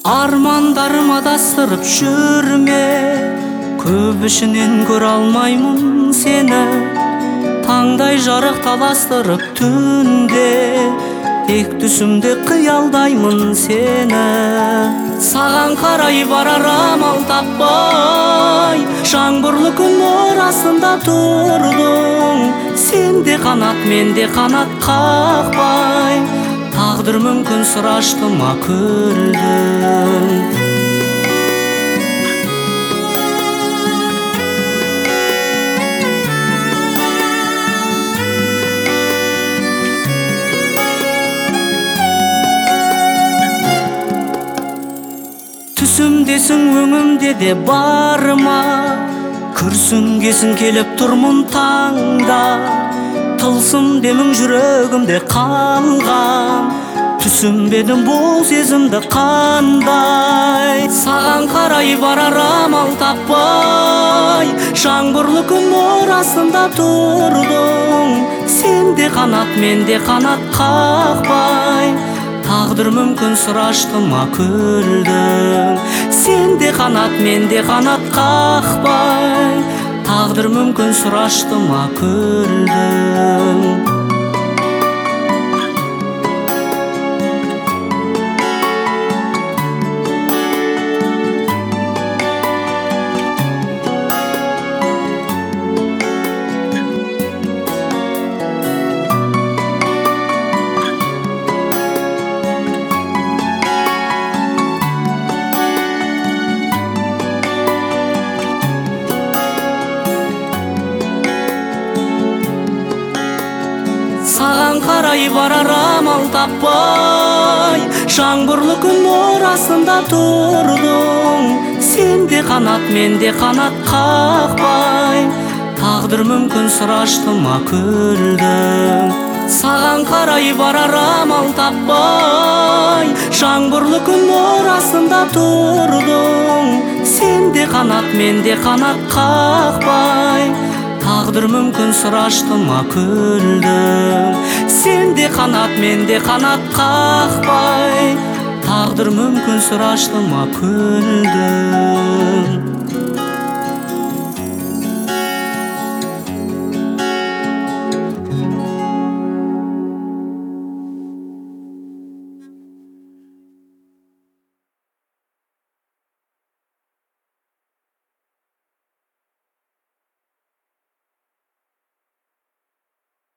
Армандарым адастырып жүрме, көп ішінен көре алмаймын сені. Таңдай жарық таластырып түнде, тек түсімде қиялдаймын сені. Саған қарай барар амал таппай, жаңбырлы күн ортасында тұрдың. Сенде қанат, менде қанат қақпай, тағдыр мүмкін сыр ашты ма күлдің. Түсімдесің өңімде де бар ма, күрсінгесін келіп тұрмын таңда. Тылсым демің жүрегімде қалған, түсінбедім бұл сезімді қандай. Саған қарай барар амал таппай, жаңбырлы күн ортасында тұрдың. Сенде қанат, менде қанат қақпай, тағдыр мүмкін сыр ашты ма күлдің. Сенде қанат, менде қанат қақпай, тағдыр мүмкін сыр ашты ма күлдің. Саған қарай барар амал таппай, жаңбырлы күн ортасында тұрдың. Сенде қанат, менде қанат қақпай, тағдыр мүмкін сыр ашты ма күлдің. Саған қарай барар амал таппай, жаңбырлы күн ортасында тұрдың. Сенде қанат, менде қанат қақпай, тағдыр мүмкін сыр ашты ма күлдің. Сенде қанат, менде қанат қақпай, тағдыр мүмкін сыр ашты ма күлдің.